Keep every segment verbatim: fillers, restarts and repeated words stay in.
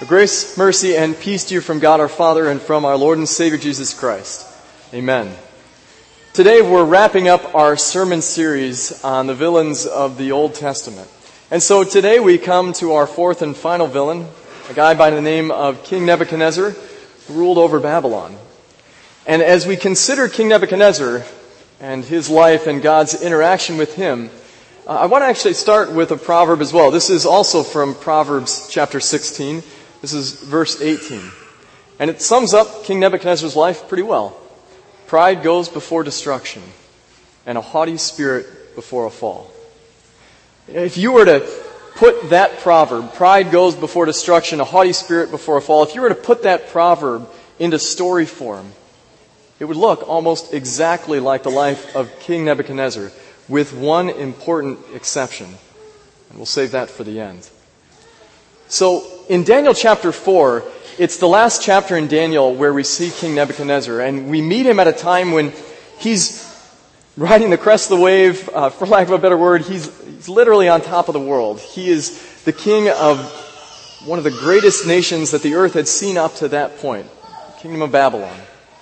Grace, mercy, and peace to you from God our Father and from our Lord and Savior Jesus Christ. Amen. Today we're wrapping up our sermon series on the villains of the Old Testament. And so today we come to our fourth and final villain, a guy by the name of King Nebuchadnezzar, who ruled over Babylon. And as we consider King Nebuchadnezzar and his life and God's interaction with him, uh, I want to actually start with a proverb as well. This is also from Proverbs chapter sixteen. This is verse eighteen. And it sums up King Nebuchadnezzar's life pretty well. Pride goes before destruction, and a haughty spirit before a fall. If you were to put that proverb, pride goes before destruction, a haughty spirit before a fall, if you were to put that proverb into story form, it would look almost exactly like the life of King Nebuchadnezzar, with one important exception. And we'll save that for the end. So, in Daniel chapter four, it's the last chapter in Daniel where we see King Nebuchadnezzar, and we meet him at a time when he's riding the crest of the wave, uh, for lack of a better word, he's, he's literally on top of the world. He is the king of one of the greatest nations that the earth had seen up to that point, the kingdom of Babylon.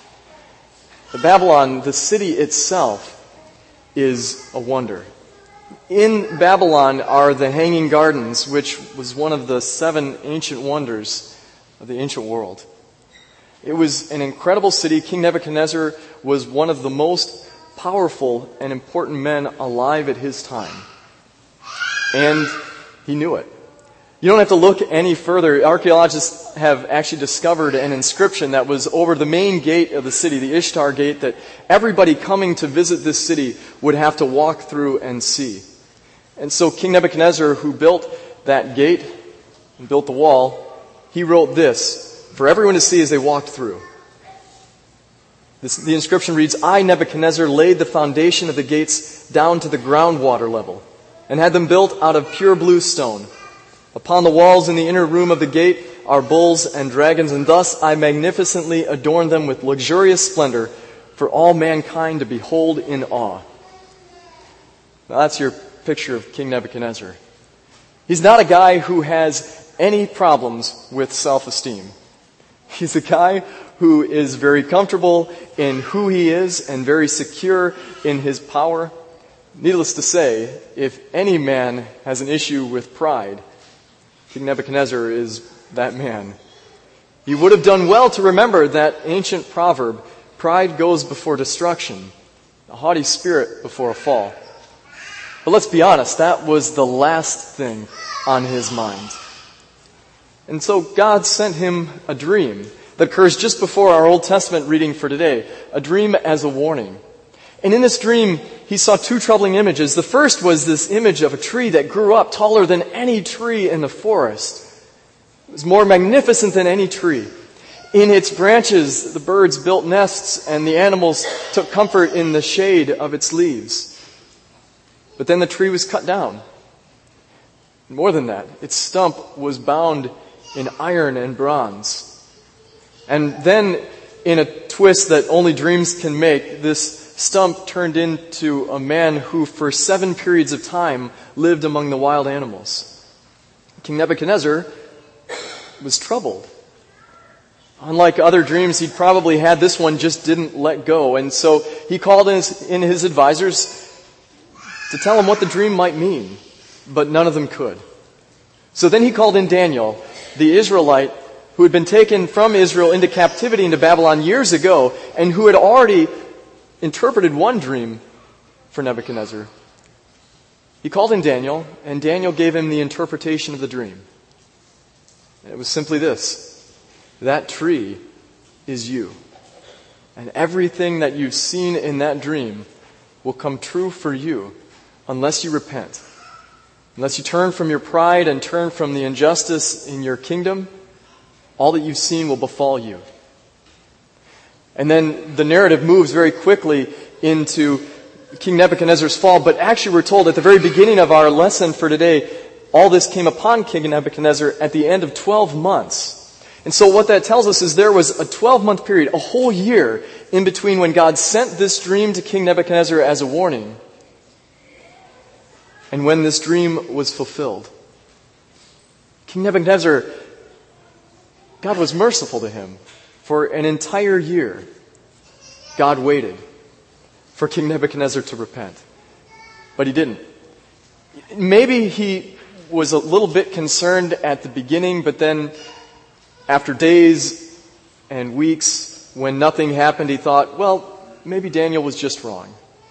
The Babylon, the city itself, is a wonder. In Babylon are the Hanging Gardens, which was one of the seven ancient wonders of the ancient world. It was an incredible city. King Nebuchadnezzar was one of the most powerful and important men alive at his time. And he knew it. You don't have to look any further. Archaeologists have actually discovered an inscription that was over the main gate of the city, the Ishtar Gate, that everybody coming to visit this city would have to walk through and see. And so King Nebuchadnezzar, who built that gate and built the wall, he wrote this for everyone to see as they walked through. This, the inscription reads, "I, Nebuchadnezzar, laid the foundation of the gates down to the groundwater level and had them built out of pure blue stone. Upon the walls in the inner room of the gate are bulls and dragons, and thus I magnificently adorned them with luxurious splendor for all mankind to behold in awe." Now that's your picture of King Nebuchadnezzar. He's not a guy who has any problems with self-esteem. He's a guy who is very comfortable in who he is and very secure in his power. Needless to say, if any man has an issue with pride, King Nebuchadnezzar is that man. He would have done well to remember that ancient proverb, pride goes before destruction, a haughty spirit before a fall. But let's be honest, that was the last thing on his mind. And so God sent him a dream that occurs just before our Old Testament reading for today, a dream as a warning. And in this dream, he saw two troubling images. The first was this image of a tree that grew up taller than any tree in the forest. It was more magnificent than any tree. In its branches, the birds built nests and the animals took comfort in the shade of its leaves. But then the tree was cut down. More than that, its stump was bound in iron and bronze. And then, in a twist that only dreams can make, this stump turned into a man who for seven periods of time lived among the wild animals. King Nebuchadnezzar was troubled. Unlike other dreams he'd probably had, this one just didn't let go. And so he called in his, in his advisors to tell him what the dream might mean, but none of them could. So then he called in Daniel, the Israelite, who had been taken from Israel into captivity into Babylon years ago, and who had already interpreted one dream for Nebuchadnezzar. He called in Daniel, and Daniel gave him the interpretation of the dream. And it was simply this: that tree is you. And everything that you've seen in that dream will come true for you unless you repent. Unless you turn from your pride and turn from the injustice in your kingdom, all that you've seen will befall you. And then the narrative moves very quickly into King Nebuchadnezzar's fall, but actually we're told at the very beginning of our lesson for today, all this came upon King Nebuchadnezzar at the end of twelve months. And so what that tells us is there was a twelve-month period, a whole year, in between when God sent this dream to King Nebuchadnezzar as a warning and when this dream was fulfilled. King Nebuchadnezzar God was merciful to him. For an entire year, God waited for King Nebuchadnezzar to repent. But he didn't. Maybe he was a little bit concerned at the beginning, but then after days and weeks, when nothing happened, he thought, well, maybe Daniel was just wrong.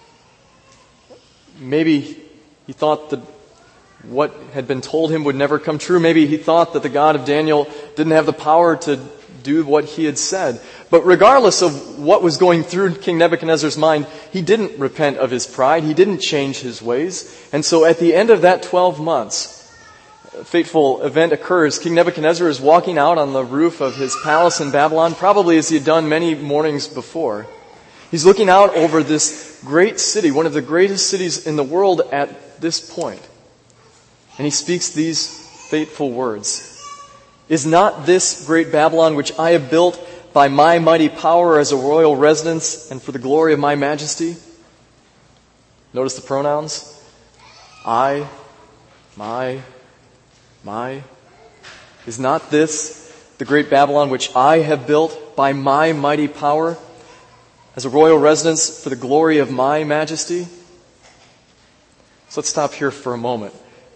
Maybe he thought that what had been told him would never come true. Maybe he thought that the God of Daniel didn't have the power to do what he had said. But regardless of what was going through King Nebuchadnezzar's mind, he didn't repent of his pride. He didn't change his ways. And so at the end of that twelve months, a fateful event occurs. King Nebuchadnezzar is walking out on the roof of his palace in Babylon, probably as he had done many mornings before. He's looking out over this great city, one of the greatest cities in the world at this point. And he speaks these fateful words. Is not this great Babylon, which I have built by my mighty power as a royal residence and for the glory of my majesty? Notice the pronouns. I, my, my. Is not this the great Babylon, which I have built by my mighty power as a royal residence for the glory of my majesty? So let's stop here for a moment.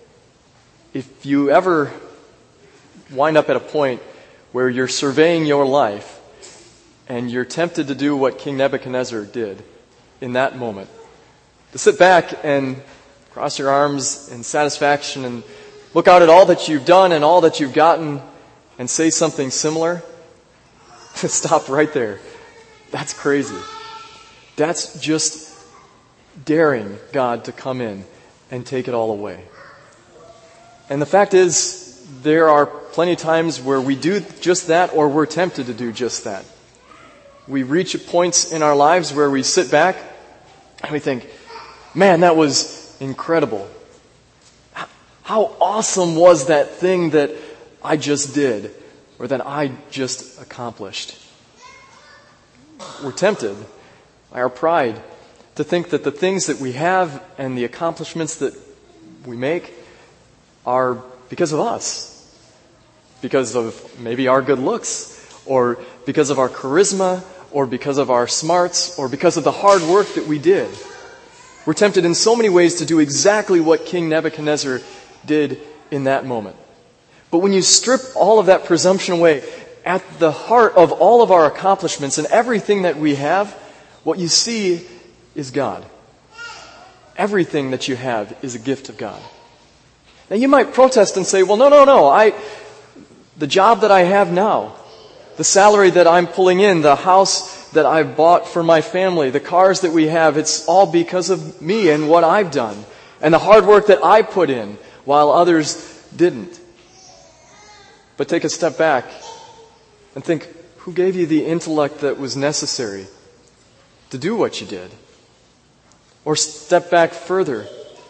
If you ever wind up at a point where you're surveying your life and you're tempted to do what King Nebuchadnezzar did in that moment, to sit back and cross your arms in satisfaction and look out at all that you've done and all that you've gotten and say something similar, stop right there. That's crazy. That's just daring God to come in and take it all away. And the fact is, there are plenty of times where we do just that or we're tempted to do just that. We reach points in our lives where we sit back and we think, man, that was incredible. How awesome was that thing that I just did or that I just accomplished? We're tempted by our pride to think that the things that we have and the accomplishments that we make are because of us. Because of maybe our good looks, or because of our charisma, or because of our smarts, or because of the hard work that we did. We're tempted in so many ways to do exactly what King Nebuchadnezzar did in that moment. But when you strip all of that presumption away, at the heart of all of our accomplishments and everything that we have, what you see is God. Everything that you have is a gift of God. Now you might protest and say, well, no, no, no, I, the job that I have now, the salary that I'm pulling in, the house that I've bought for my family, the cars that we have, it's all because of me and what I've done and the hard work that I put in while others didn't. But take a step back and think, who gave you the intellect that was necessary to do what you did? Or step back further.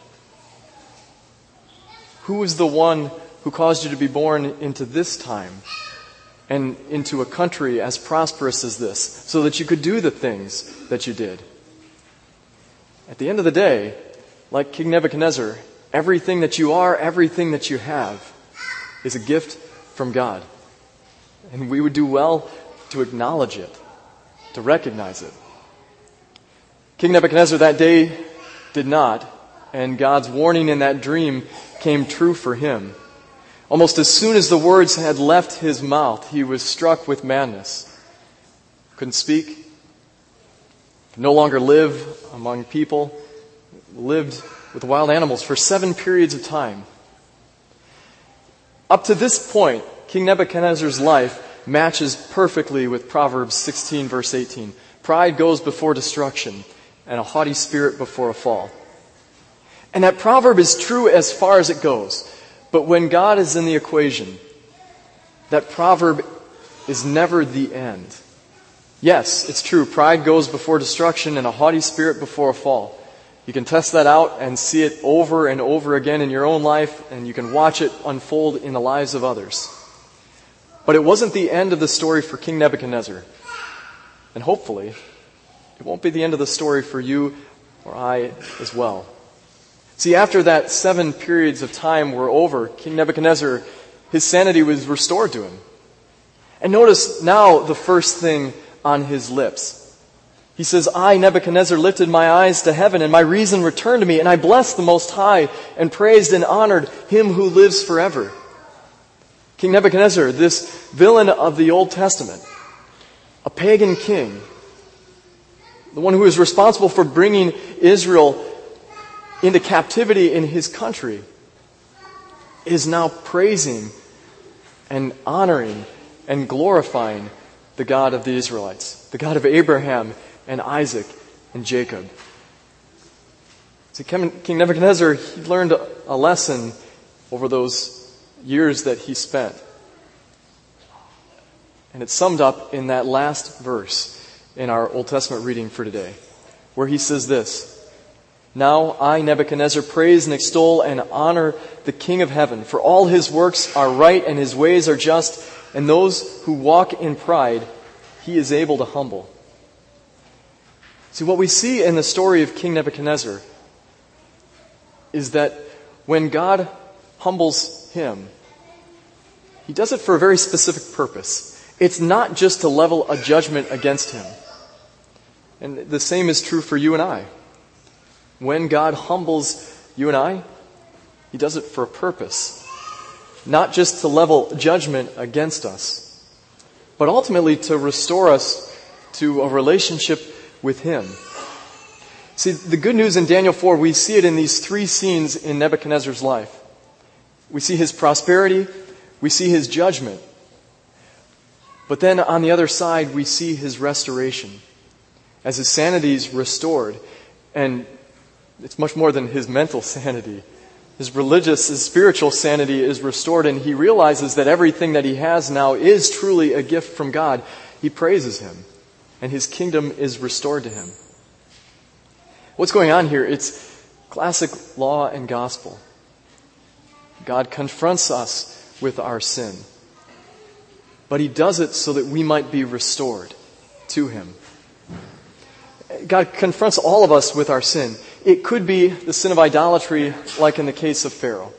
Who was the one who caused you to be born into this time and into a country as prosperous as this so that you could do the things that you did? At the end of the day, like King Nebuchadnezzar, everything that you are, everything that you have is a gift from God. And we would do well to acknowledge it, to recognize it. King Nebuchadnezzar that day did not, and God's warning in that dream came true for him. Almost as soon as the words had left his mouth, he was struck with madness. Couldn't speak, could no longer live among people, lived with wild animals for seven periods of time. Up to this point, King Nebuchadnezzar's life matches perfectly with Proverbs sixteen, verse eighteen. Pride goes before destruction, and a haughty spirit before a fall. And that proverb is true as far as it goes. But when God is in the equation, that proverb is never the end. Yes, it's true. Pride goes before destruction and a haughty spirit before a fall. You can test that out and see it over and over again in your own life, and you can watch it unfold in the lives of others. But it wasn't the end of the story for King Nebuchadnezzar. And hopefully, it won't be the end of the story for you or I as well. See, after that seven periods of time were over, King Nebuchadnezzar, his sanity was restored to him. And notice now the first thing on his lips. He says, I, Nebuchadnezzar, lifted my eyes to heaven, and my reason returned to me, and I blessed the Most High, and praised and honored him who lives forever. King Nebuchadnezzar, this villain of the Old Testament, a pagan king, the one who is responsible for bringing Israel into captivity in his country, is now praising and honoring and glorifying the God of the Israelites, the God of Abraham and Isaac and Jacob. See, King Nebuchadnezzar, he learned a lesson over those years that he spent. And it's summed up in that last verse in our Old Testament reading for today, where he says this, Now I, Nebuchadnezzar, praise and extol and honor the King of heaven, for all his works are right and his ways are just, and those who walk in pride he is able to humble. See, what we see in the story of King Nebuchadnezzar is that when God humbles him, he does it for a very specific purpose. It's not just to level a judgment against him. And the same is true for you and I. When God humbles you and I, he does it for a purpose. Not just to level judgment against us, but ultimately to restore us to a relationship with him. See, the good news in Daniel four, we see it in these three scenes in Nebuchadnezzar's life. We see his prosperity, we see his judgment, but then on the other side, we see his restoration. As his sanity is restored, and it's much more than his mental sanity. His religious, his spiritual sanity is restored, and he realizes that everything that he has now is truly a gift from God. He praises him, and his kingdom is restored to him. What's going on here? It's classic law and gospel. God confronts us with our sin, but he does it so that we might be restored to him. God confronts all of us with our sin. It could be the sin of idolatry, like in the case of Pharaoh.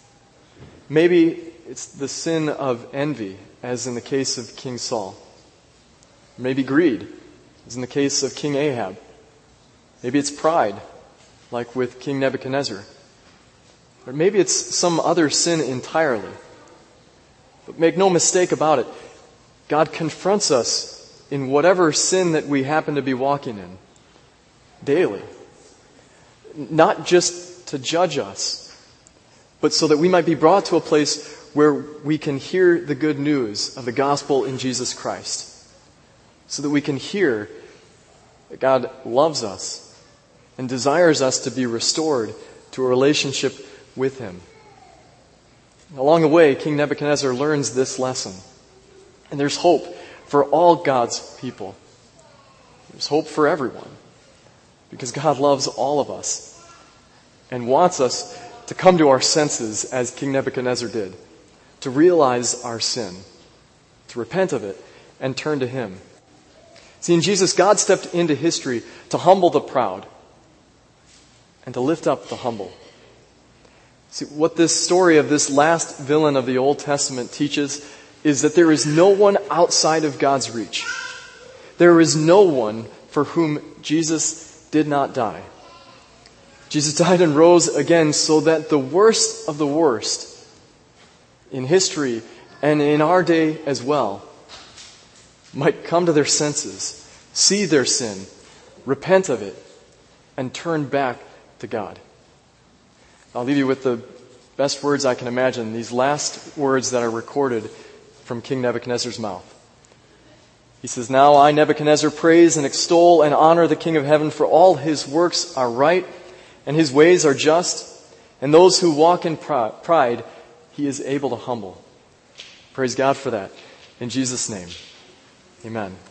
Maybe it's the sin of envy, as in the case of King Saul. Maybe greed, as in the case of King Ahab. Maybe it's pride, like with King Nebuchadnezzar. Or maybe it's some other sin entirely. But make no mistake about it, God confronts us in whatever sin that we happen to be walking in daily. Not just to judge us, but so that we might be brought to a place where we can hear the good news of the gospel in Jesus Christ. So that we can hear that God loves us and desires us to be restored to a relationship with him. Along the way, King Nebuchadnezzar learns this lesson. And there's hope for all God's people. There's hope for everyone. Because God loves all of us and wants us to come to our senses as King Nebuchadnezzar did, to realize our sin, to repent of it, and turn to him. See, in Jesus, God stepped into history to humble the proud and to lift up the humble. See, what this story of this last villain of the Old Testament teaches is that there is no one outside of God's reach. There is no one for whom Jesus did not die. Jesus died and rose again so that the worst of the worst in history and in our day as well might come to their senses, see their sin, repent of it, and turn back to God. I'll leave you with the best words I can imagine, these last words that are recorded from King Nebuchadnezzar's mouth. He says, Now I, Nebuchadnezzar, praise and extol and honor the King of heaven, for all his works are right and his ways are just, and those who walk in pride he is able to humble. Praise God for that. In Jesus' name, amen.